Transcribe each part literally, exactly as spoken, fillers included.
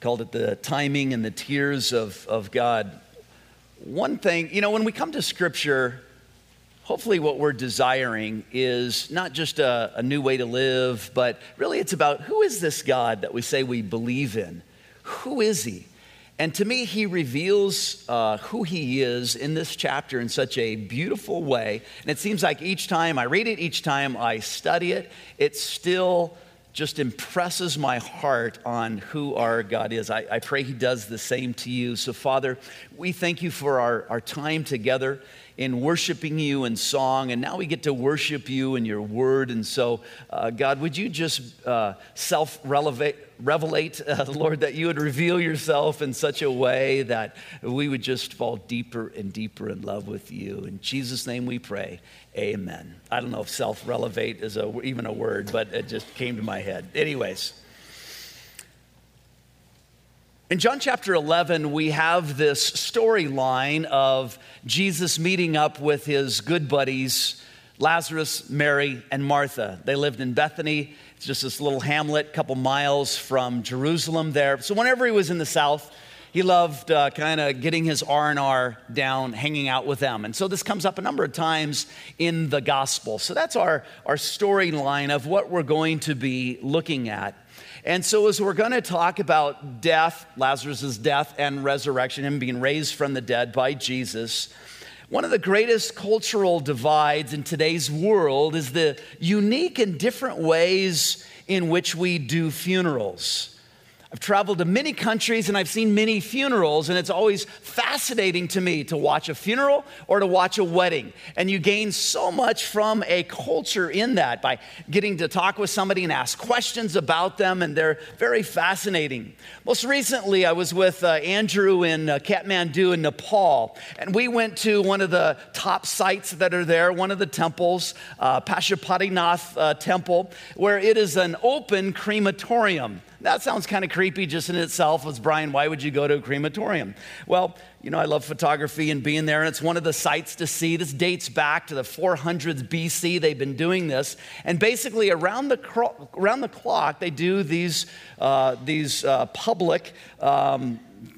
called it the timing and the tears of, of God. One thing, you know, when we come to Scripture, hopefully what we're desiring is not just a, a new way to live, but really it's about who is this God that we say we believe in? Who is he? And to me, he reveals uh, who he is in this chapter in such a beautiful way. And it seems like each time I read it, each time I study it, it still just impresses my heart on who our God is. I, I pray he does the same to you. So Father, we thank you for our, our time together in worshiping you in song, and now we get to worship you in your word. And so, uh, God, would you just uh, self-revelate, revelate, uh, Lord, that you would reveal yourself in such a way that we would just fall deeper and deeper in love with you. In Jesus' name we pray, amen. I don't know if self-relevate is a, even a word, but it just came to my head. Anyways. In John chapter eleven, we have this storyline of Jesus meeting up with his good buddies, Lazarus, Mary, and Martha. They lived in Bethany. It's just this little hamlet, a couple miles from Jerusalem there. So whenever he was in the south, he loved uh, kind of getting his R and R down, hanging out with them. And so this comes up a number of times in the gospel. So that's our, our storyline of what we're going to be looking at. And so as we're going to talk about death, Lazarus' death and resurrection, him being raised from the dead by Jesus, one of the greatest cultural divides in today's world is the unique and different ways in which we do funerals. I've traveled to many countries and I've seen many funerals, and it's always fascinating to me to watch a funeral or to watch a wedding. And you gain so much from a culture in that by getting to talk with somebody and ask questions about them, and they're very fascinating. Most recently, I was with uh, Andrew in uh, Kathmandu in Nepal, and we went to one of the top sites that are there, one of the temples, uh, Pashupatinath uh, Temple, where it is an open crematorium. That sounds kind of creepy just in itself. As Brian, why would you go to a crematorium? Well, you know, I love photography and being there, and it's one of the sites to see. This dates back to the four hundreds B C. They've been doing this, and basically around the cro- around the clock, they do these uh, these uh, public um,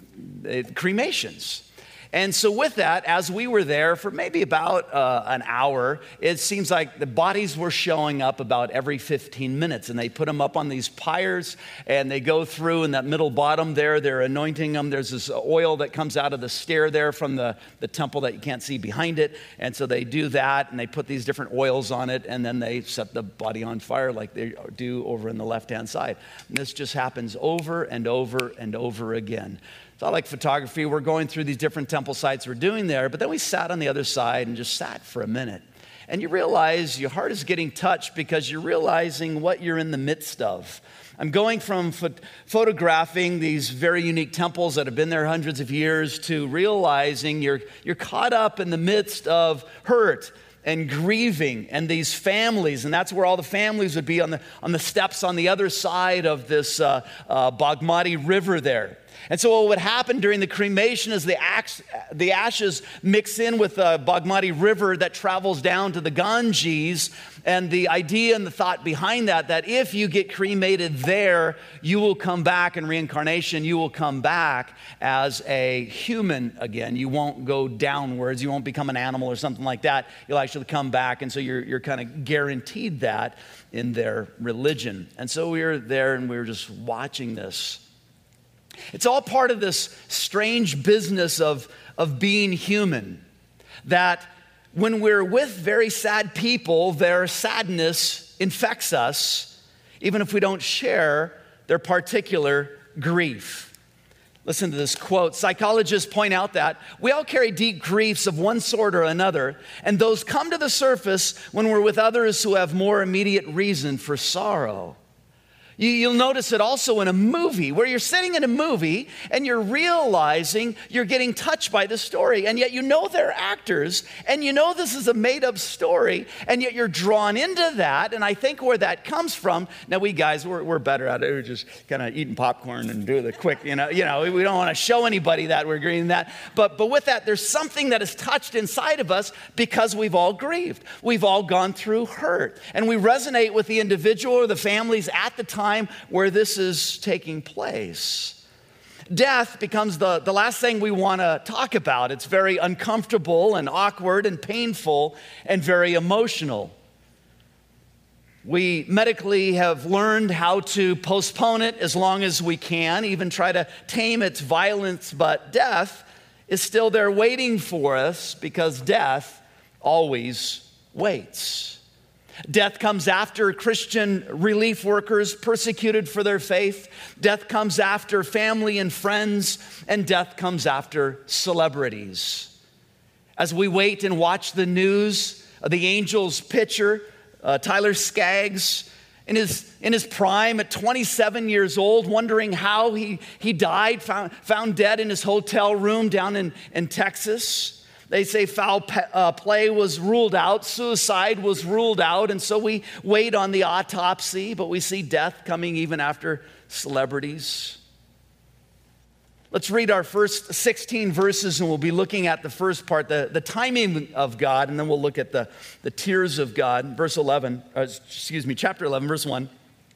cremations. And so with that, as we were there for maybe about uh, an hour, it seems like the bodies were showing up about every fifteen minutes. And they put them up on these pyres, and they go through in that middle bottom there. They're anointing them. There's this oil that comes out of the stair there from the, the temple that you can't see behind it. And so they do that, and they put these different oils on it, and then they set the body on fire like they do over in the left-hand side. And this just happens over and over and over again. So I like photography. We're going through these different temple sites we're doing there, but then we sat on the other side and just sat for a minute. And you realize your heart is getting touched because you're realizing what you're in the midst of. I'm going from ph- photographing these very unique temples that have been there hundreds of years to realizing you're, you're caught up in the midst of hurt and grieving and these families, and that's where all the families would be on the, on the steps on the other side of this uh, uh, Bagmati River there. And so what would happen during the cremation is the, ax- the ashes mix in with the Bagmati River that travels down to the Ganges. And the idea and the thought behind that, that if you get cremated there, you will come back in reincarnation. You will come back as a human again. You won't go downwards. You won't become an animal or something like that. You'll actually come back. And so you're, you're kind of guaranteed that in their religion. And so we were there and we were just watching this. It's all part of this strange business of, of being human, that when we're with very sad people, their sadness infects us, even if we don't share their particular grief. Listen to this quote. Psychologists point out that we all carry deep griefs of one sort or another, and those come to the surface when we're with others who have more immediate reason for sorrow. You, you'll notice it also in a movie where you're sitting in a movie and you're realizing you're getting touched by the story, and yet you know they're actors and you know this is a made-up story, and yet you're drawn into that. And I think where that comes from, now we guys, we're, we're better at it. We're just kind of eating popcorn and do the quick, you know, you know, we don't want to show anybody that we're grieving that. But, but with that, there's something that is touched inside of us because we've all grieved. We've all gone through hurt, and we resonate with the individual or the families at the time where this is taking place. Death becomes the, the last thing we want to talk about. It's very uncomfortable and awkward and painful and very emotional. We medically have learned how to postpone it as long as we can, even try to tame its violence, but death is still there waiting for us because death always waits. Death comes after Christian relief workers persecuted for their faith. Death comes after family and friends, and death comes after celebrities. As we wait and watch the news of the Angels pitcher, uh, Tyler Skaggs, in his, in his prime at twenty-seven years old, wondering how he, he died, found, found dead in his hotel room down in, in Texas. They say foul pe- uh, play was ruled out, suicide was ruled out, and so we wait on the autopsy, but we see death coming even after celebrities. Let's read our first sixteen verses, and we'll be looking at the first part, the, the timing of God, and then we'll look at the, the tears of God. Verse eleven, uh, excuse me, chapter eleven, verse one.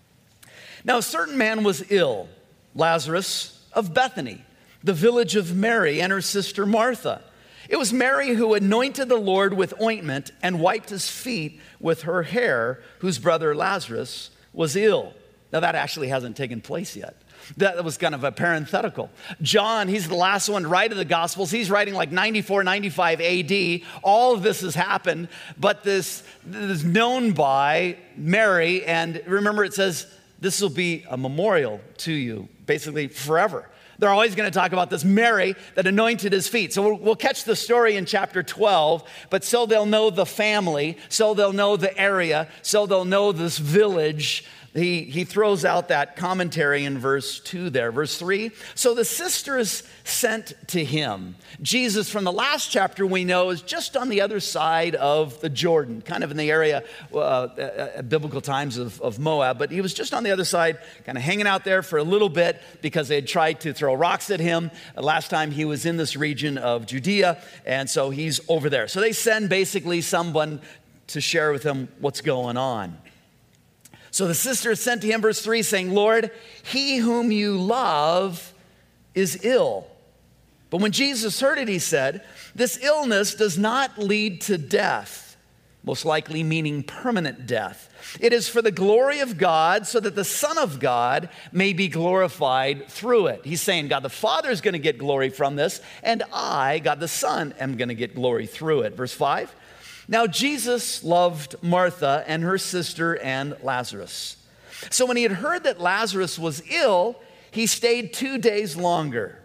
Now a certain man was ill, Lazarus of Bethany, the village of Mary and her sister Martha. It was Mary who anointed the Lord with ointment and wiped his feet with her hair, whose brother Lazarus was ill. Now that actually hasn't taken place yet. That was kind of a parenthetical. John, he's the last one to write of the Gospels. He's writing like ninety-four, ninety-five A D. All of this has happened, but this, this is known by Mary. And remember, it says, this will be a memorial to you, basically forever. They're always going to talk about this Mary that anointed his feet. So we'll, we'll catch the story in chapter twelve, but so they'll know the family, so they'll know the area, so they'll know this village. He, he throws out that commentary in verse two there. Verse three, so the sisters sent to him. Jesus, from the last chapter we know, is just on the other side of the Jordan, kind of in the area, uh, at biblical times of, of Moab, but he was just on the other side, kind of hanging out there for a little bit because they had tried to throw rocks at him. Last time he was in this region of Judea, and so he's over there. So they send basically someone to share with him what's going on. So the sisters sent to him, verse three, saying, Lord, he whom you love is ill. But when Jesus heard it, he said, this illness does not lead to death, most likely meaning permanent death. It is for the glory of God, so that the Son of God may be glorified through it. He's saying God the Father is going to get glory from this, and I, God the Son, am going to get glory through it. Verse five. Now, Jesus loved Martha and her sister and Lazarus. So when he had heard that Lazarus was ill, he stayed two days longer.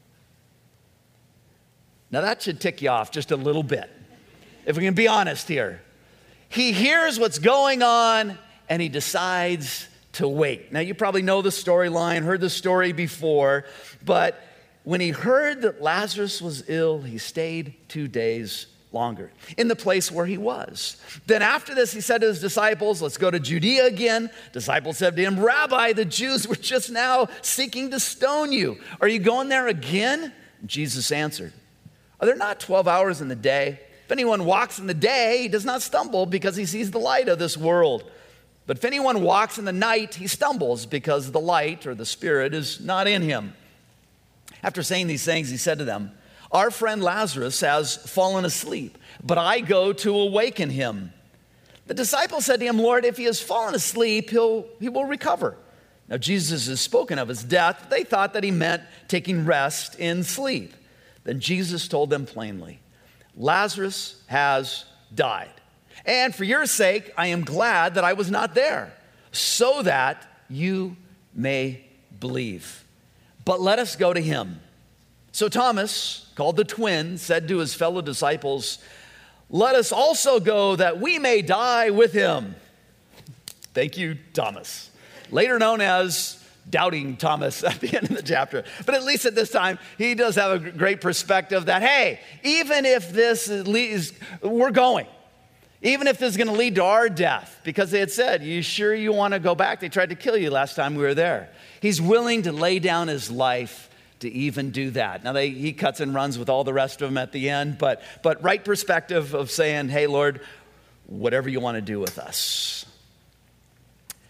Now, that should tick you off just a little bit, if we can be honest here. He hears what's going on, and he decides to wait. Now, you probably know the storyline, heard the story before, but when he heard that Lazarus was ill, he stayed two days longer in the place where he was. Then after this, he said to his disciples, let's go to Judea again. Disciples said to him, Rabbi, the Jews were just now seeking to stone you. Are you going there again? Jesus answered, are there not twelve hours in the day? If anyone walks in the day, he does not stumble because he sees the light of this world. But if anyone walks in the night, he stumbles because the light or the Spirit is not in him. After saying these things, he said to them, our friend Lazarus has fallen asleep, but I go to awaken him. The disciples said to him, Lord, if he has fallen asleep, he'll, he will recover. Now, Jesus has spoken of his death, but they thought that he meant taking rest in sleep. Then Jesus told them plainly, Lazarus has died. And for your sake, I am glad that I was not there, so that you may believe. But let us go to him. So Thomas, called the twin, said to his fellow disciples, let us also go that we may die with him. Thank you, Thomas. Later known as Doubting Thomas at the end of the chapter. But at least at this time, he does have a great perspective that, hey, even if this is, we're going, even if this is going to lead to our death, because they had said, you sure you want to go back? They tried to kill you last time we were there. He's willing to lay down his life to even do that. Now, they, he cuts and runs with all the rest of them at the end, but, but right perspective of saying, hey, Lord, whatever you want to do with us.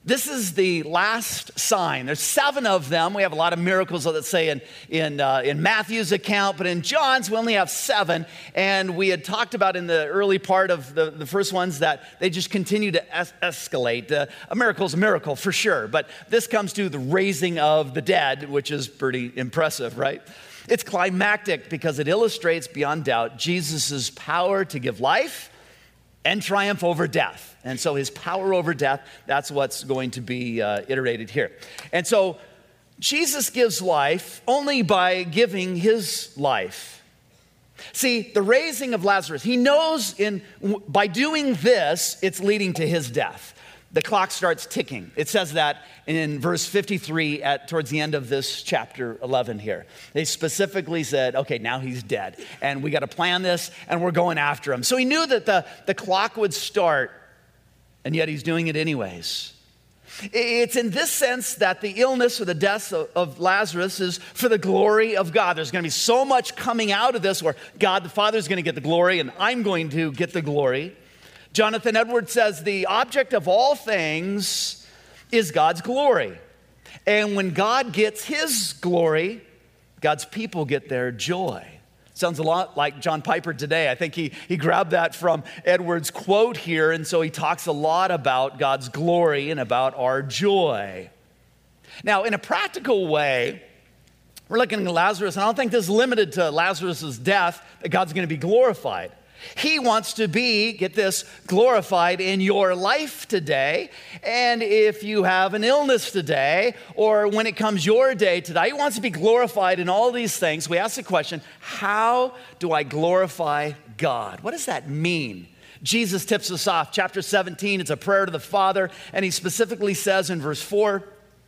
This is the last sign. There's seven of them. We have a lot of miracles, let's say, in, in, uh, in Matthew's account, but in John's, we only have seven. And we had talked about in the early part of the, the first ones that they just continue to es- escalate. Uh, a miracle is a miracle, for sure. But this comes to the raising of the dead, which is pretty impressive, right? It's climactic because it illustrates beyond doubt Jesus' power to give life and triumph over death. And so his power over death, that's what's going to be uh, iterated here. And so Jesus gives life only by giving his life. See, the raising of Lazarus, he knows in by doing this, it's leading to his death. The clock starts ticking. It says that in verse fifty-three at towards the end of this chapter eleven here. They specifically said, okay, now he's dead. And we got to plan this, and we're going after him. So he knew that the, the clock would start, and yet he's doing it anyways. It's in this sense that the illness or the death of, of Lazarus is for the glory of God. There's going to be so much coming out of this where God the Father is going to get the glory, and I'm going to get the glory. Jonathan Edwards says the object of all things is God's glory. And when God gets his glory, God's people get their joy. Sounds a lot like John Piper today. I think he, he grabbed that from Edwards' quote here, and so he talks a lot about God's glory and about our joy. Now, in a practical way, we're looking at Lazarus, and I don't think this is limited to Lazarus' death, that God's going to be glorified. He wants to be, get this, glorified in your life today. And if you have an illness today, or when it comes your day today, he wants to be glorified in all these things. We ask the question, how do I glorify God? What does that mean? Jesus tips us off. Chapter seventeen, it's a prayer to the Father, and he specifically says in verse four,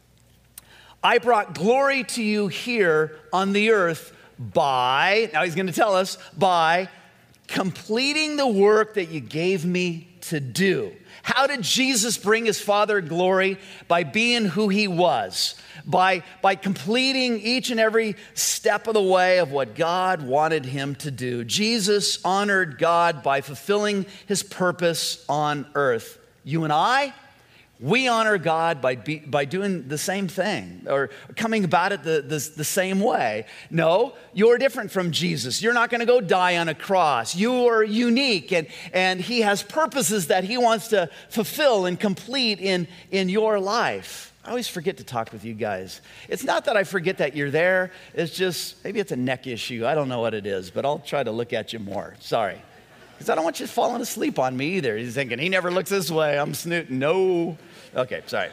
I brought glory to you here on the earth by, now he's going to tell us, by completing the work that you gave me to do. How did Jesus bring his Father glory? By being who he was, by, by completing each and every step of the way of what God wanted him to do. Jesus honored God by fulfilling his purpose on earth. You and I, we honor God by, be, by doing the same thing or coming about it the, the, the same way. No, you're different from Jesus. You're not going to go die on a cross. You are unique, and, and he has purposes that he wants to fulfill and complete in, in your life. I always forget to talk with you guys. It's not that I forget that you're there. It's just, maybe it's a neck issue. I don't know what it is, but I'll try to look at you more. Sorry. Because I don't want you falling asleep on me either. He's thinking, he never looks this way. I'm snooting. No. Okay, sorry.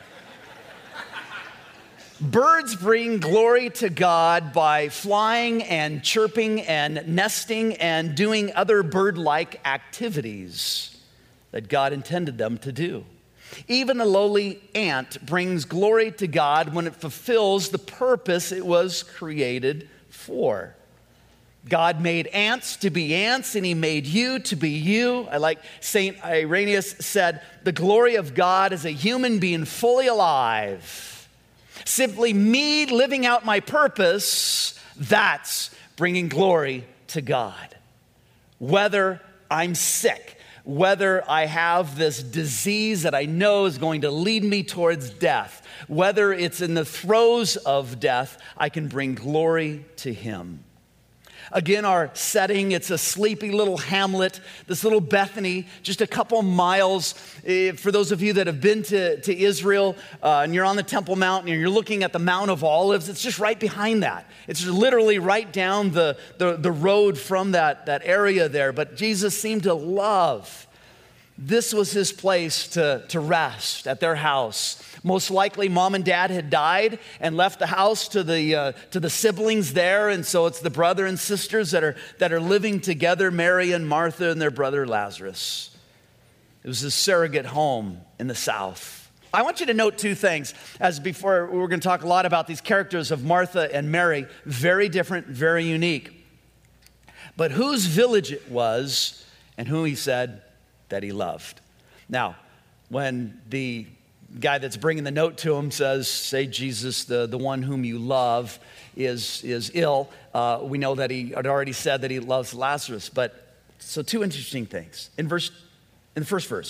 Birds bring glory to God by flying and chirping and nesting and doing other bird-like activities that God intended them to do. Even a lowly ant brings glory to God when it fulfills the purpose it was created for. God made ants to be ants, and he made you to be you. I like Saint Irenaeus said, the glory of God is a human being fully alive. Simply me living out my purpose, that's bringing glory to God. Whether I'm sick, whether I have this disease that I know is going to lead me towards death, whether it's in the throes of death, I can bring glory to him. Again, our setting, it's a sleepy little hamlet, this little Bethany, just a couple miles. For those of you that have been to, to Israel uh, and you're on the Temple Mount and you're looking at the Mount of Olives, it's just right behind that. It's literally right down the, the, the road from that, that area there. But Jesus seemed to love. This was his place to, to rest at their house. Most likely, mom and dad had died and left the house to the uh, to the siblings there, and so it's the brother and sisters that are that are living together, Mary and Martha and their brother Lazarus. It was his surrogate home in the south. I want you to note two things. As before, we're going to talk a lot about these characters of Martha and Mary, very different, very unique. But whose village it was, and who he said that he loved. Now, when the guy that's bringing the note to him says, say Jesus, the, the one whom you love, is, is ill, uh, we know that he had already said that he loves Lazarus. But so two interesting things. In verse, in the first verse,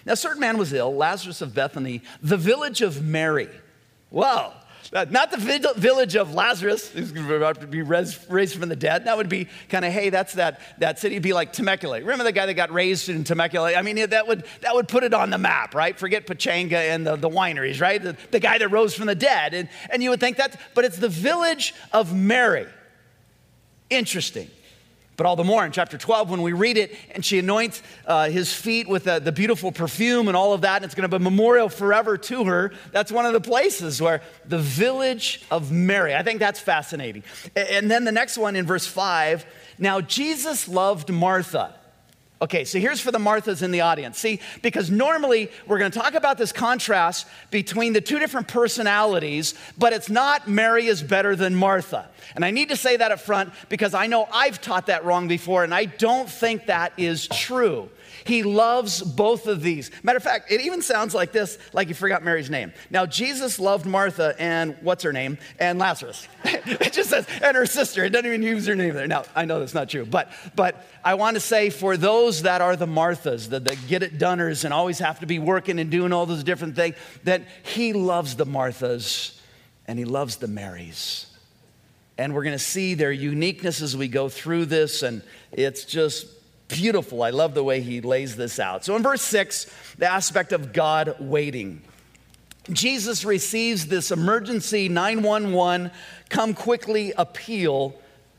Now, a certain man was ill, Lazarus of Bethany, the village of Mary. Whoa. Not the village of Lazarus, who's about to be raised from the dead. That would be kind of, hey, that's that, that city. It'd be like Temecula. Remember the guy that got raised in Temecula? I mean, that would that would put it on the map, right? Forget Pachanga and the, the wineries, right? The, the guy that rose from the dead. And, and you would think that, but it's the village of Mary. Interesting. But all the more in chapter twelve, when we read it, and she anoints uh, his feet with uh, the beautiful perfume and all of that, and it's going to be a memorial forever to her. That's one of the places where the village of Mary. I think that's fascinating. And then the next one in verse five, now Jesus loved Martha. Okay, so here's for the Marthas in the audience. See, because normally we're going to talk about this contrast between the two different personalities, but it's not Mary is better than Martha. And I need to say that up front because I know I've taught that wrong before, and I don't think that is true. He loves both of these. Matter of fact, it even sounds like this, like you forgot Mary's name. Now, Jesus loved Martha and what's her name? And Lazarus. It just says, and her sister. It doesn't even use her name there. Now, I know that's not true, but but I want to say for those that are the Marthas, the, the get-it-doners and always have to be working and doing all those different things, that he loves the Marthas and he loves the Marys. And we're going to see their uniqueness as we go through this, and it's just beautiful. I love the way he lays this out. So in verse six, the aspect of God waiting. Jesus receives this emergency nine one one, come quickly appeal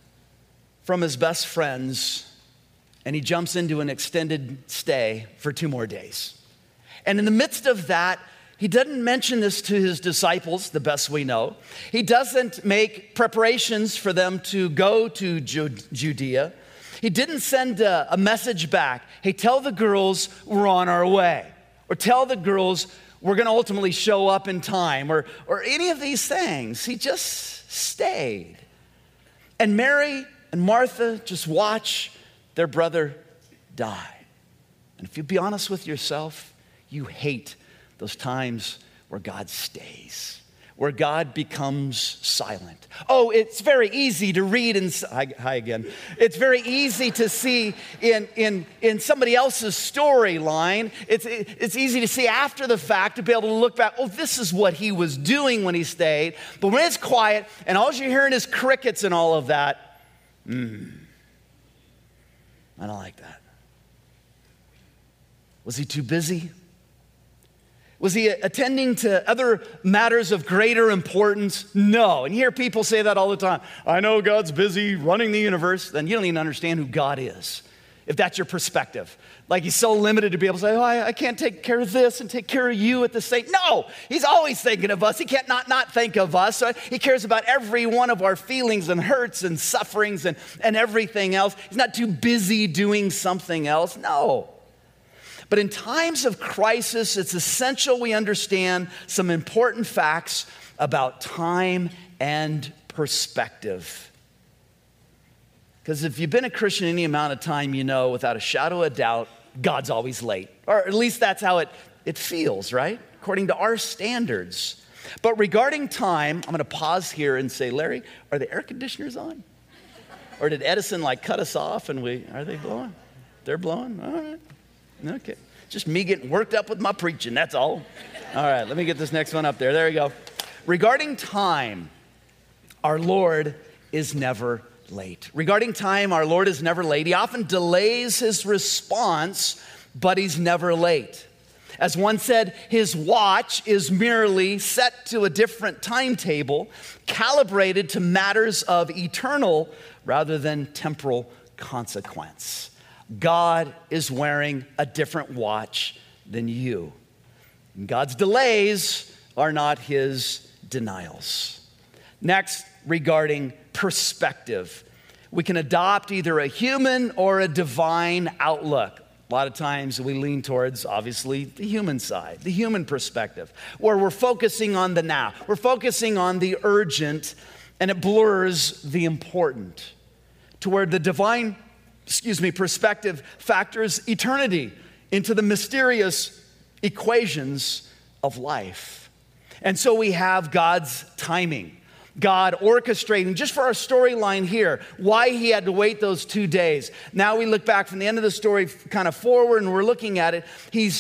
from his best friends, and he jumps into an extended stay for two more days. And in the midst of that, he doesn't mention this to his disciples, the best we know. He doesn't make preparations for them to go to Judea. He didn't send a, a message back. Hey, tell the girls we're on our way. Or tell the girls we're going to ultimately show up in time. Or, or any of these things. He just stayed. And Mary and Martha just watch their brother die. And if you be honest with yourself, you hate those times where God stays, where God becomes silent. Oh, it's very easy to read and hi, hi again. It's very easy to see in in in somebody else's storyline. It's it's easy to see after the fact to be able to look back. Oh, this is what he was doing when he stayed. But when it's quiet and all you're hearing is crickets and all of that, mm, I don't like that. Was he too busy? Was he attending to other matters of greater importance? No. And you hear people say that all the time. I know God's busy running the universe. Then you don't even understand who God is, if that's your perspective. Like he's so limited to be able to say, oh, I, I can't take care of this and take care of you at the same. No, he's always thinking of us. He can't not, not think of us. So he cares about every one of our feelings and hurts and sufferings and, and everything else. He's not too busy doing something else. No. But in times of crisis, it's essential we understand some important facts about time and perspective. Because if you've been a Christian any amount of time, you know without a shadow of doubt, God's always late. Or at least that's how it, it feels, right? According to our standards. But regarding time, I'm going to pause here and say, Larry, are the air conditioners on? Or did Edison like cut us off and we, are they blowing? They're blowing? All right. Okay. Just me getting worked up with my preaching, that's all. All right, let me get this next one up there. There we go. Regarding time, our Lord is never late. Regarding time, our Lord is never late. He often delays his response, but he's never late. As one said, his watch is merely set to a different timetable, calibrated to matters of eternal rather than temporal consequence. God is wearing a different watch than you. And God's delays are not his denials. Next, regarding perspective. We can adopt either a human or a divine outlook. A lot of times we lean towards, obviously, the human side, the human perspective, where we're focusing on the now. We're focusing on the urgent, and it blurs the important. To where the divine excuse me, perspective factors eternity into the mysterious equations of life. And so we have God's timing, God orchestrating, just for our storyline here, why he had to wait those two days. Now we look back from the end of the story kind of forward and we're looking at it. He's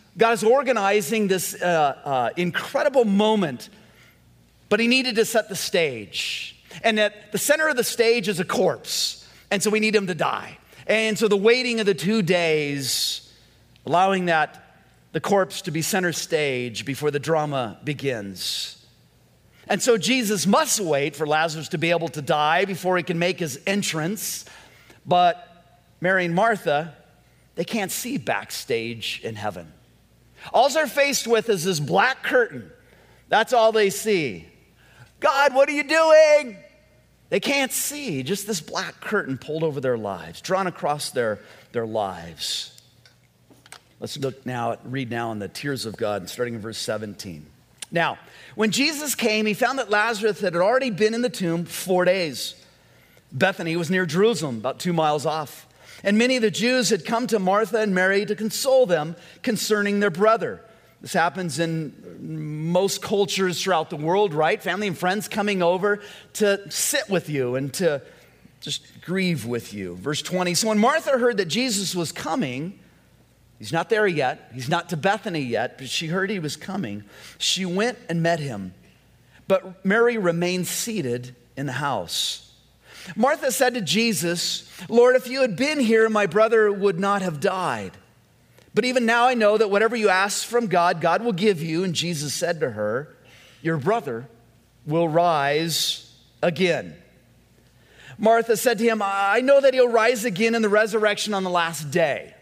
God is organizing this uh, uh, incredible moment, but he needed to set the stage. And at the center of the stage is a corpse, and so we need him to die. And so the waiting of the two days, allowing that the corpse to be center stage before the drama begins. And so Jesus must wait for Lazarus to be able to die before he can make his entrance. But Mary and Martha, they can't see backstage in heaven. All they're faced with is this black curtain. That's all they see. God, what are you doing? They can't see, just this black curtain pulled over their lives, drawn across their, their lives. Let's look now, at, read now in the tears of God, starting in verse seventeen. Now, when Jesus came, he found that Lazarus had already been in the tomb four days. Bethany was near Jerusalem, about two miles off. And many of the Jews had come to Martha and Mary to console them concerning their brother. This happens in most cultures throughout the world, right? Family and friends coming over to sit with you and to just grieve with you. Verse twenty, so when Martha heard that Jesus was coming, he's not there yet, he's not to Bethany yet, but she heard he was coming, she went and met him. But Mary remained seated in the house. Martha said to Jesus, Lord, if you had been here, my brother would not have died. But even now I know that whatever you ask from God, God will give you. And Jesus said to her, your brother will rise again. Martha said to him, I know that he'll rise again in the resurrection on the last day.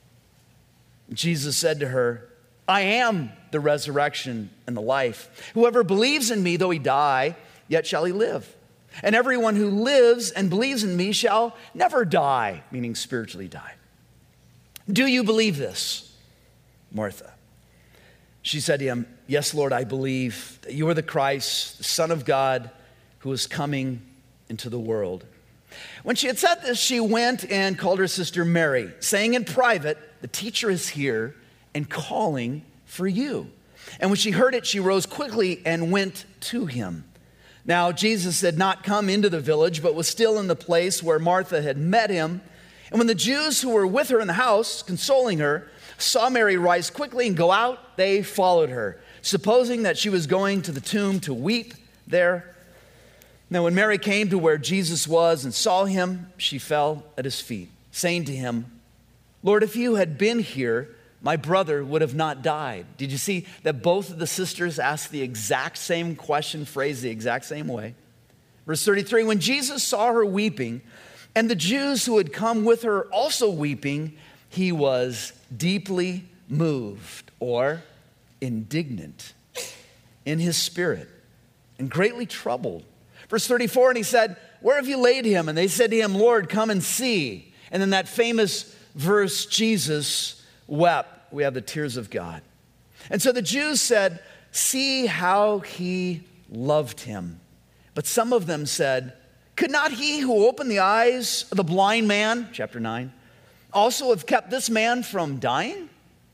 Jesus said to her, I am the resurrection and the life. Whoever believes in me, though he die, yet shall he live. And everyone who lives and believes in me shall never die, meaning spiritually die. Do you believe this, Martha? She said to him, yes, Lord, I believe that you are the Christ, the Son of God, who is coming into the world. When she had said this, she went and called her sister Mary, saying in private, the teacher is here and calling for you. And when she heard it, she rose quickly and went to him. Now, Jesus had not come into the village, but was still in the place where Martha had met him. And when the Jews who were with her in the house, consoling her, saw Mary rise quickly and go out, they followed her, supposing that she was going to the tomb to weep there. Now, when Mary came to where Jesus was and saw him, she fell at his feet, saying to him, Lord, if you had been here, my brother would have not died. Did you see that both of the sisters asked the exact same question, phrased the exact same way? Verse thirty-three, when Jesus saw her weeping, and the Jews who had come with her also weeping, he was deeply moved or indignant in his spirit and greatly troubled. Verse thirty-four, and he said, where have you laid him? And they said to him, Lord, come and see. And then that famous verse, Jesus wept. We have the tears of God. And so the Jews said, see how he loved him. But some of them said, could not he who opened the eyes of the blind man, chapter nine, also have kept this man from dying?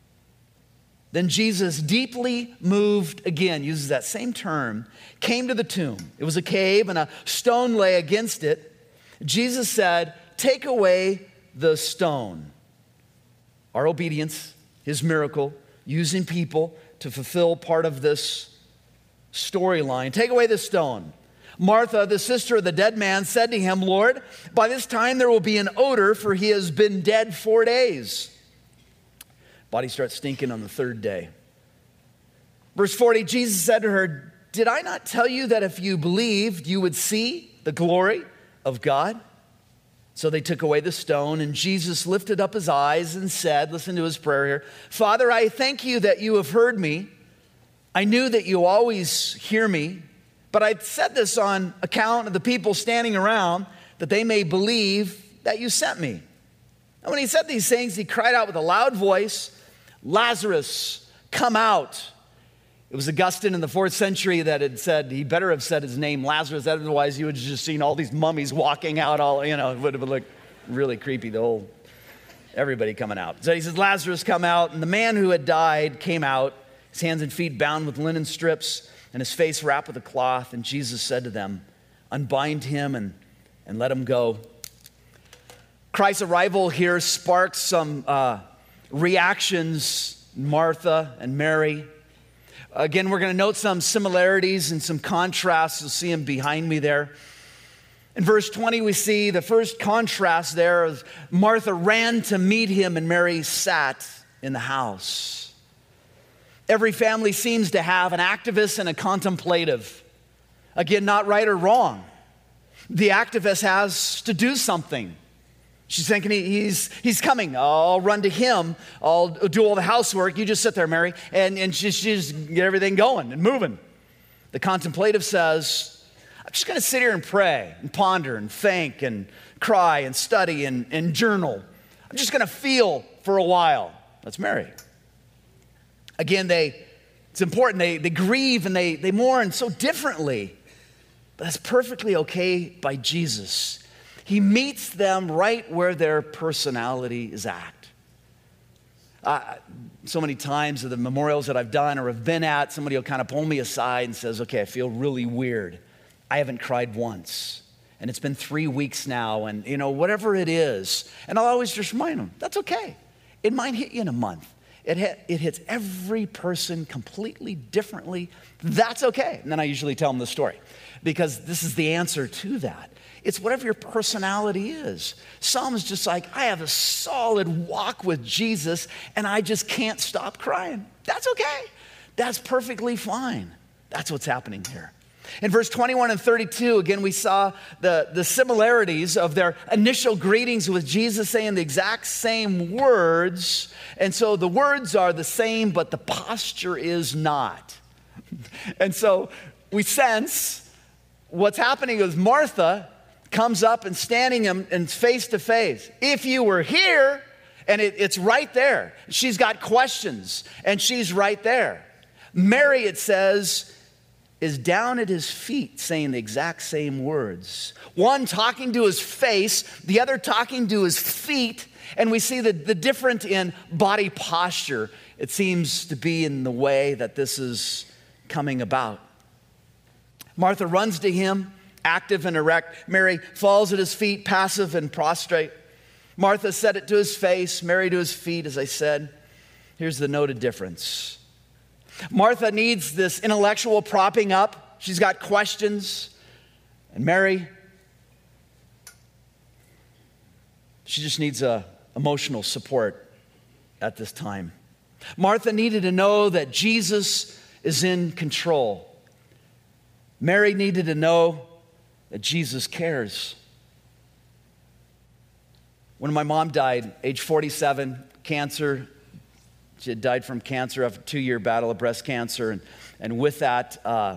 Then Jesus, deeply moved again, uses that same term, came to the tomb. It was a cave and a stone lay against it. Jesus said, take away the stone. Our obedience, his miracle, using people to fulfill part of this storyline. Take away the stone. Martha, the sister of the dead man, said to him, Lord, by this time there will be an odor, for he has been dead four days. Body starts stinking on the third day. Verse forty, Jesus said to her, did I not tell you that if you believed, you would see the glory of God? So they took away the stone, and Jesus lifted up his eyes and said, listen to his prayer here, Father, I thank you that you have heard me. I knew that you always hear me, but I said this on account of the people standing around, that they may believe that you sent me. And when he said these things, he cried out with a loud voice, Lazarus, come out. It was Augustine in the fourth century that had said, he better have said his name, Lazarus, otherwise you would have just seen all these mummies walking out, all, you know, it would have looked really creepy, the whole, everybody coming out. So he says, Lazarus, come out. And the man who had died came out, his hands and feet bound with linen strips, and his face wrapped with a cloth. And Jesus said to them, unbind him and, and let him go. Christ's arrival here sparks some uh, reactions Martha and Mary. Again, we're going to note some similarities and some contrasts. You'll see them behind me there. In verse twenty, we see the first contrast there is Martha ran to meet him and Mary sat in the house. Every family seems to have an activist and a contemplative. Again, not right or wrong. The activist has to do something. She's thinking he's, he's coming. I'll run to him. I'll do all the housework. You just sit there, Mary, and, and just, just get everything going and moving. The contemplative says, I'm just going to sit here and pray and ponder and think and cry and study and, and journal. I'm just going to feel for a while. That's Mary. Again, they it's important. They, they grieve and they, they mourn so differently. But that's perfectly okay by Jesus. He meets them right where their personality is at. Uh, so many times at the memorials that I've done or have been at, somebody will kind of pull me aside and says, okay, I feel really weird. I haven't cried once, and it's been three weeks now, and you know, whatever it is. And I'll always just remind them, that's okay. It might hit you in a month. It, hit, it hits every person completely differently. That's okay. And then I usually tell them the story, because this is the answer to that. It's whatever your personality is. Some is just like, I have a solid walk with Jesus, and I just can't stop crying. That's okay. That's perfectly fine. That's what's happening here. In verse twenty-one and thirty-two, again, we saw the, the similarities of their initial greetings with Jesus saying the exact same words. And so the words are the same, but the posture is not. And so we sense what's happening is Martha comes up and standing him and face to face. If you were here, and it, it's right there. She's got questions, and she's right there. Mary, it says, is down at his feet saying the exact same words. One talking to his face, the other talking to his feet, and we see the, the difference in body posture. It seems to be in the way that this is coming about. Martha runs to him, active and erect. Mary falls at his feet, passive and prostrate. Martha said it to his face, Mary to his feet, as I said. Here's the noted difference. Martha needs this intellectual propping up. She's got questions. And Mary, she just needs a emotional support at this time. Martha needed to know that Jesus is in control. Mary needed to know that Jesus cares. When my mom died, age forty-seven, cancer, she had died from cancer after a two-year battle of breast cancer. And, and with that, uh,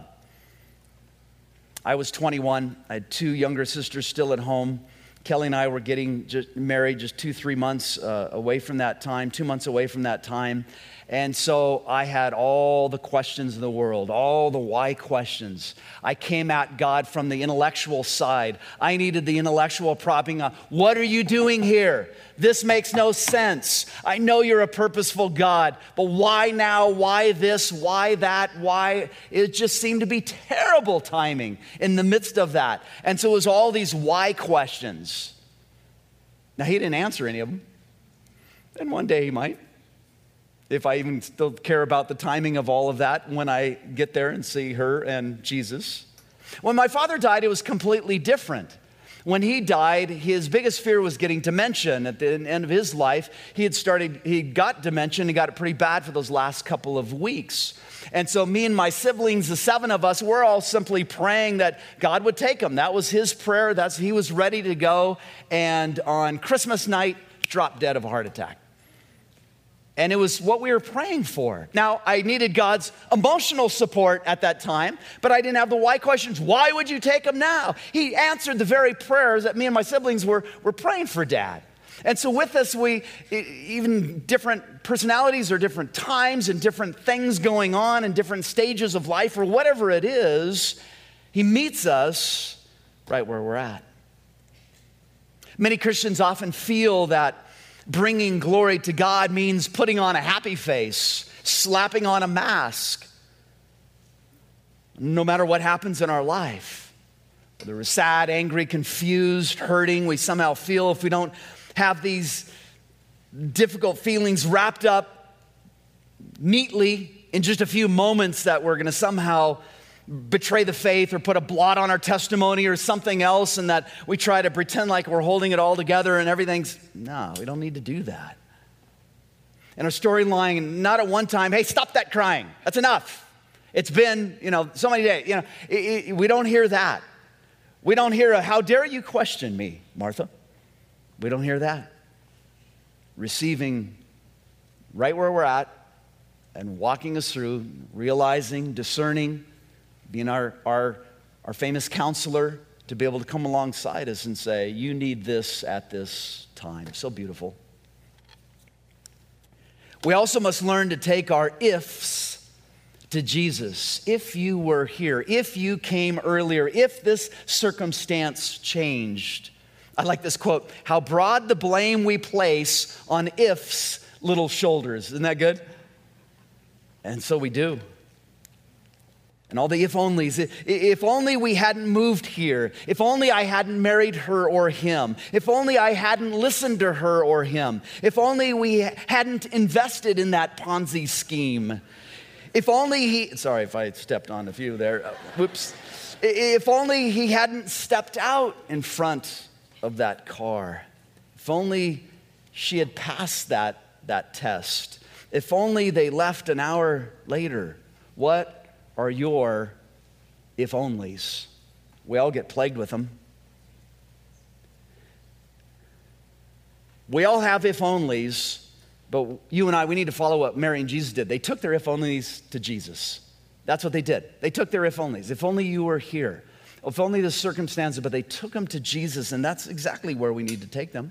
I was twenty-one. I had two younger sisters still at home. Kelly and I were getting just married just two, three months uh, away from that time, two months away from that time. And so I had all the questions in the world, all the why questions. I came at God from the intellectual side. I needed the intellectual propping up. What are you doing here? This makes no sense. I know you're a purposeful God, but why now? Why this? Why that? Why? It just seemed to be terrible timing in the midst of that. And so it was all these why questions. Now, he didn't answer any of them. And one day he might. If I even still care about the timing of all of that when I get there and see her and Jesus. When my father died, it was completely different. When he died, his biggest fear was getting dementia. And at the end of his life, he had started, he got dementia and he got it pretty bad for those last couple of weeks. And so me and my siblings, the seven of us, we're all simply praying that God would take him. That was his prayer. That's, he was ready to go. And on Christmas night, dropped dead of a heart attack. And it was what we were praying for. Now, I needed God's emotional support at that time, but I didn't have the why questions. Why would you take him now? He answered the very prayers that me and my siblings were, were praying for Dad. And so with us, we, even different personalities or different times and different things going on in different stages of life or whatever it is, he meets us right where we're at. Many Christians often feel that bringing glory to God means putting on a happy face, slapping on a mask, no matter what happens in our life. Whether we're sad, angry, confused, hurting, we somehow feel if we don't have these difficult feelings wrapped up neatly in just a few moments that we're going to somehow betray the faith or put a blot on our testimony or something else, and that we try to pretend like we're holding it all together and everything's, no, we don't need to do that. And our storyline, not at one time, hey, stop that crying. That's enough. It's been, you know, so many days. You know, it, it, we don't hear that. We don't hear a, how dare you question me, Martha? We don't hear that. Receiving right where we're at and walking us through, realizing, discerning, being our, our, our famous counselor to be able to come alongside us and say, you need this at this time. So beautiful. We also must learn to take our ifs to Jesus. If you were here, if you came earlier, if this circumstance changed. I like this quote, how broad the blame we place on if's little shoulders. Isn't that good? And so we do. And all the if onlys, if only we hadn't moved here, if only I hadn't married her or him, if only I hadn't listened to her or him, if only we hadn't invested in that Ponzi scheme, if only he, sorry if I stepped on a few there, uh, whoops, if only he hadn't stepped out in front of that car, if only she had passed that, that test, if only they left an hour later, what are your if onlys? We all get plagued with them. We all have if onlys, but you and I, we need to follow what Mary and Jesus did. They took their if onlys to Jesus. That's what they did. They took their if onlys. If only you were here. If only the circumstances, but they took them to Jesus, and that's exactly where we need to take them.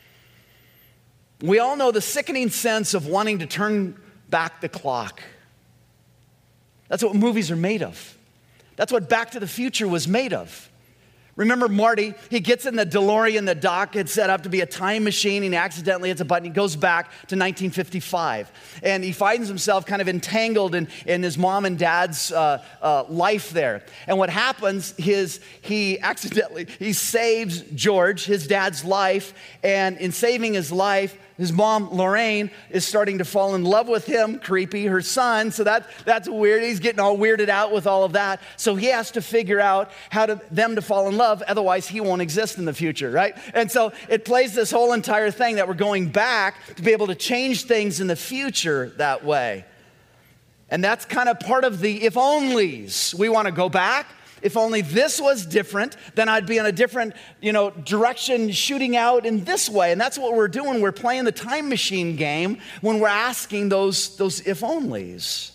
We all know the sickening sense of wanting to turn back the clock. That's what movies are made of. That's what Back to the Future was made of. Remember Marty, he gets in the DeLorean the Doc had set up to be a time machine, and he accidentally hits a button. He goes back to nineteen fifty-five. And he finds himself kind of entangled in, in his mom and dad's uh, uh, life there. And what happens is he accidentally, he saves George, his dad's life. And in saving his life, his mom, Lorraine, is starting to fall in love with him, creepy, her son. So that, that's weird. He's getting all weirded out with all of that. So he has to figure out how to them to fall in love. Otherwise, he won't exist in the future, right? And so it plays this whole entire thing that we're going back to be able to change things in the future that way. And that's kind of part of the if-onlys. We want to go back. If only this was different, then I'd be in a different, you know, direction shooting out in this way. And that's what we're doing. We're playing the time machine game when we're asking those, those if-onlys.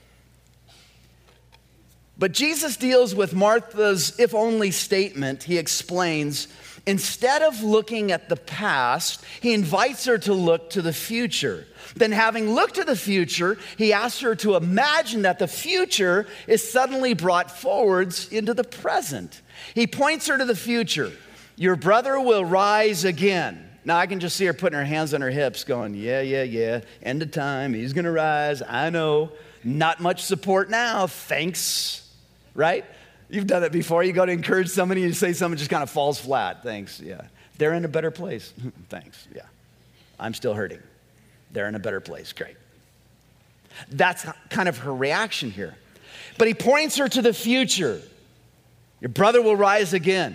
But Jesus deals with Martha's if-only statement. He explains, instead of looking at the past, he invites her to look to the future. Then having looked to the future, he asks her to imagine that the future is suddenly brought forwards into the present. He points her to the future. Your brother will rise again. Now I can just see her putting her hands on her hips going, yeah, yeah, yeah, end of time, he's gonna rise, I know. Not much support now, thanks, right? You've done it before. You go to encourage somebody, you say something just kind of falls flat, thanks, yeah. They're in a better place, thanks, yeah. I'm still hurting. They're in a better place. Great. That's kind of her reaction here. But he points her to the future. Your brother will rise again.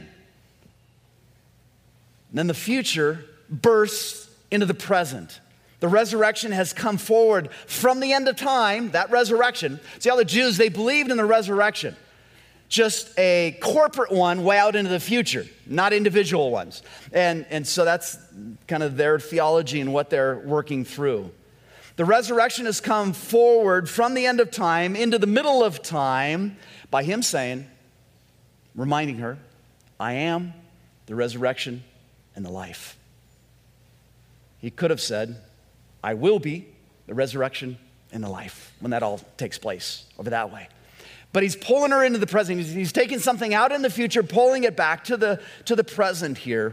And then the future bursts into the present. The resurrection has come forward from the end of time, that resurrection. See, all the Jews, they believed in the resurrection. Just a corporate one way out into the future, not individual ones. And, and so that's kind of their theology and what they're working through. The resurrection has come forward from the end of time into the middle of time by him saying, reminding her, I am the resurrection and the life. He could have said, I will be the resurrection and the life when that all takes place over that way. But he's pulling her into the present. He's, he's taking something out in the future, pulling it back to the, to the present here.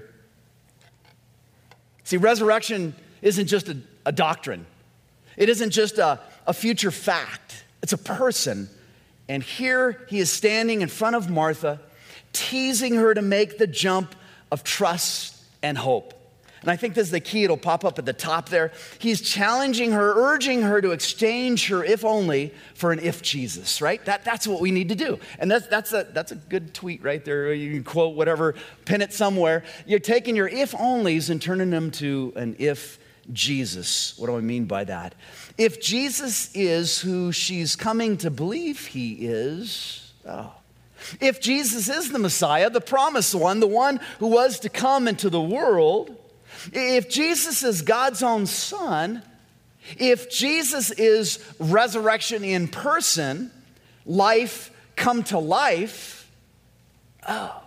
See, resurrection isn't just a, a doctrine. It isn't just a, a future fact. It's a person. And here he is standing in front of Martha, teasing her to make the jump of trust and hope. And I think this is the key. It'll pop up at the top there. He's challenging her, urging her to exchange her if only for an if Jesus, right? That, that's what we need to do. And that's, that's, a, that's a good tweet right there. You can quote whatever, pin it somewhere. You're taking your if onlys and turning them to an if Jesus. What do I mean by that? If Jesus is who she's coming to believe he is, oh. If Jesus is the Messiah, the promised one, the one who was to come into the world, if Jesus is God's own son, if Jesus is resurrection in person, life come to life, oh.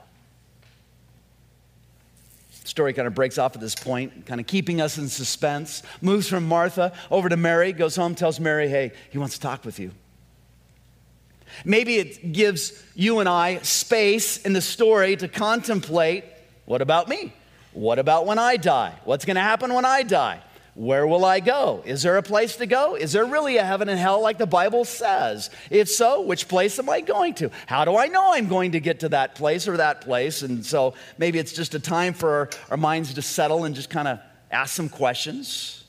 Story kind of breaks off at this point, kind of keeping us in suspense. Moves from Martha over to Mary, goes home, tells Mary, hey, he wants to talk with you. Maybe it gives you and I space in the story to contemplate, what about me? What about when I die? What's going to happen when I die? Where will I go? Is there a place to go? Is there really a heaven and hell like the Bible says? If so, which place am I going to? How do I know I'm going to get to that place or that place? And so maybe it's just a time for our, our minds to settle and just kind of ask some questions.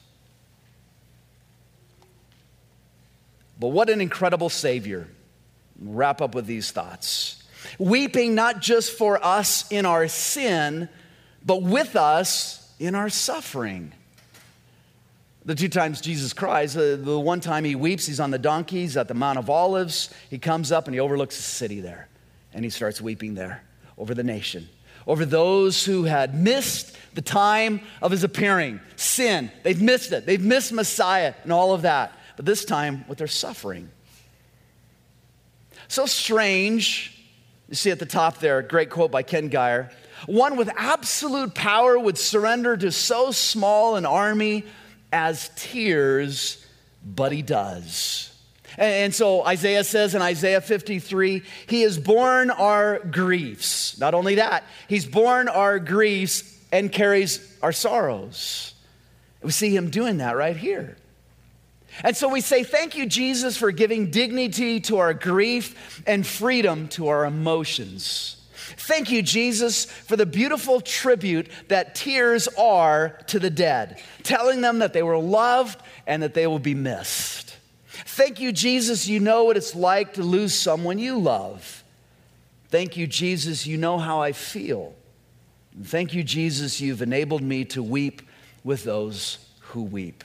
But what an incredible Savior. Wrap up with these thoughts. Weeping not just for us in our sin, but with us in our suffering. The two times Jesus cries, uh, the one time he weeps, he's on the donkey, he's at the Mount of Olives. He comes up and he overlooks the city there. And he starts weeping there over the nation, over those who had missed the time of his appearing. Sin, they've missed it. They've missed Messiah and all of that. But this time with their suffering. So strange, you see at the top there, a great quote by Ken Geyer. One with absolute power would surrender to so small an army as tears, but he does. And so Isaiah says in Isaiah fifty-three, he has borne our griefs. Not only that, he's borne our griefs and carries our sorrows. We see him doing that right here. And so we say, thank you, Jesus, for giving dignity to our grief and freedom to our emotions. Thank you, Jesus, for the beautiful tribute that tears are to the dead, telling them that they were loved and that they will be missed. Thank you, Jesus, you know what it's like to lose someone you love. Thank you, Jesus, you know how I feel. And thank you, Jesus, you've enabled me to weep with those who weep.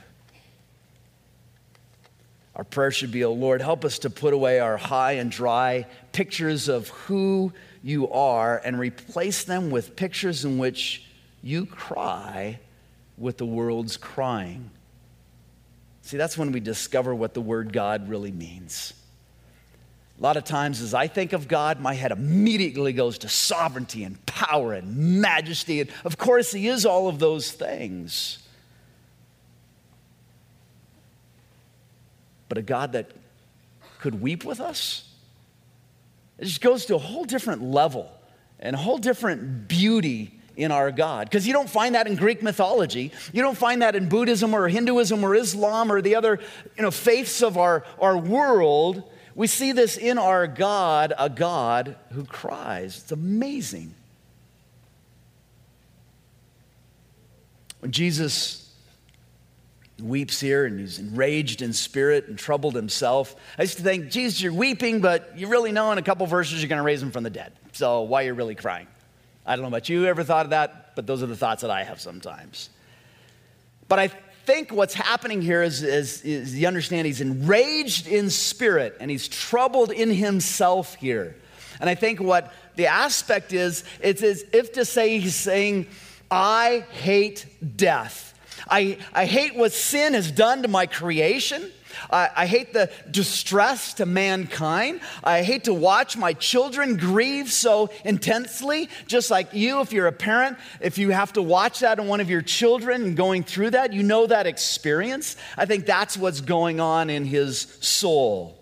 Our prayer should be, oh Lord, help us to put away our high and dry pictures of who you are and replace them with pictures in which you cry with the world's crying. See, that's when we discover what the word God really means. A lot of times as I think of God, my head immediately goes to sovereignty and power and majesty. And of course, he is all of those things. But a God that could weep with us, it just goes to a whole different level and a whole different beauty in our God. Because you don't find that in Greek mythology. You don't find that in Buddhism or Hinduism or Islam or the other, you know, faiths of our, our world. We see this in our God, a God who cries. It's amazing. When Jesus weeps here and he's enraged in spirit and troubled himself, I used to think, Jesus, you're weeping, but you really know in a couple verses you're going to raise him from the dead. So why are you really crying? I don't know about you, ever thought of that? But those are the thoughts that I have sometimes. But I think what's happening here is, is, is you understand he's enraged in spirit and he's troubled in himself here. And I think what the aspect is, it's as if to say he's saying, I hate death. I, I hate what sin has done to my creation. I, I hate the distress to mankind. I hate to watch my children grieve so intensely, just like you, if you're a parent, if you have to watch that in one of your children and going through that, you know that experience. I think that's what's going on in his soul.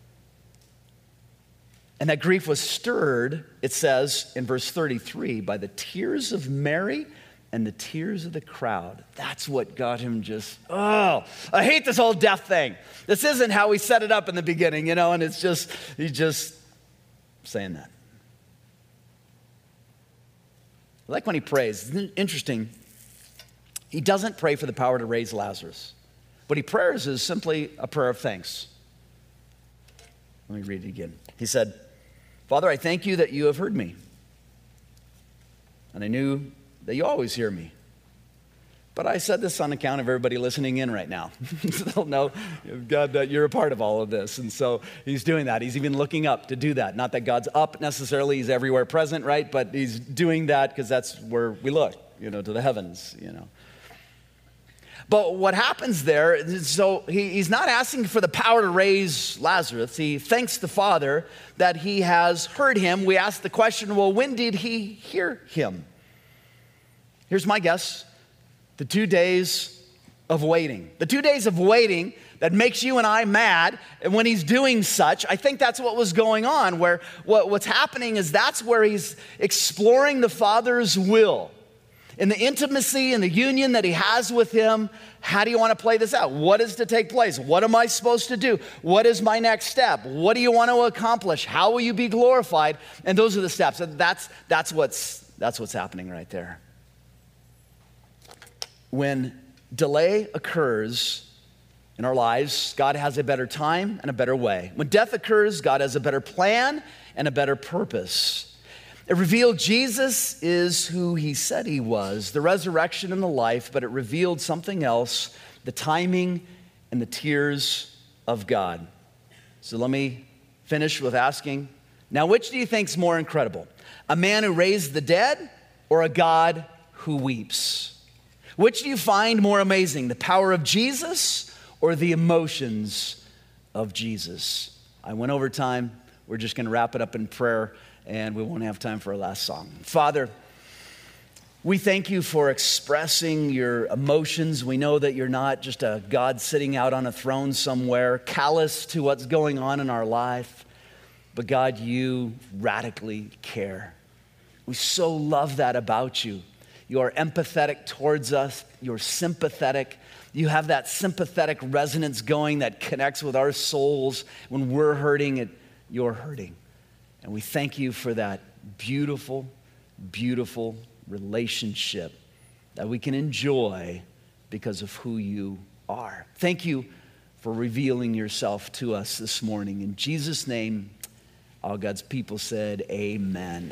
And that grief was stirred, it says in verse thirty-three, by the tears of Mary and the tears of the crowd. That's what got him just, oh, I hate this whole death thing. This isn't how we set it up in the beginning, you know, and it's just, he's just saying that. I like when he prays. It's interesting. He doesn't pray for the power to raise Lazarus. What he prays is simply a prayer of thanks. Let me read it again. He said, Father, I thank you that you have heard me. And I knew that you always hear me. But I said this on account of everybody listening in right now. So they'll know, God, that you're a part of all of this. And so he's doing that. He's even looking up to do that. Not that God's up necessarily. He's everywhere present, right? But he's doing that because that's where we look, you know, to the heavens, you know. But what happens there, so he, he's not asking for the power to raise Lazarus. He thanks the Father that he has heard him. We ask the question, well, when did he hear him? Here's my guess. The two days of waiting. The two days of waiting that makes you and I mad. And when he's doing such, I think that's what was going on, where what, what's happening is that's where he's exploring the Father's will. In the intimacy and the union that he has with him, how do you want to play this out? What is to take place? What am I supposed to do? What is my next step? What do you want to accomplish? How will you be glorified? And those are the steps. That's, that's, what's, that's what's happening right there. When delay occurs in our lives, God has a better time and a better way. When death occurs, God has a better plan and a better purpose. It revealed Jesus is who he said he was, the resurrection and the life, but it revealed something else, the timing and the tears of God. So let me finish with asking, now which do you think is more incredible? A man who raised the dead or a God who weeps? Which do you find more amazing, the power of Jesus or the emotions of Jesus? I went over time. We're just going to wrap it up in prayer, and we won't have time for our last song. Father, we thank you for expressing your emotions. We know that you're not just a God sitting out on a throne somewhere, callous to what's going on in our life, but God, you radically care. We so love that about you. You are empathetic towards us. You're sympathetic. You have that sympathetic resonance going that connects with our souls. When we're hurting, it, you're hurting. And we thank you for that beautiful, beautiful relationship that we can enjoy because of who you are. Thank you for revealing yourself to us this morning. In Jesus' name, all God's people said, amen.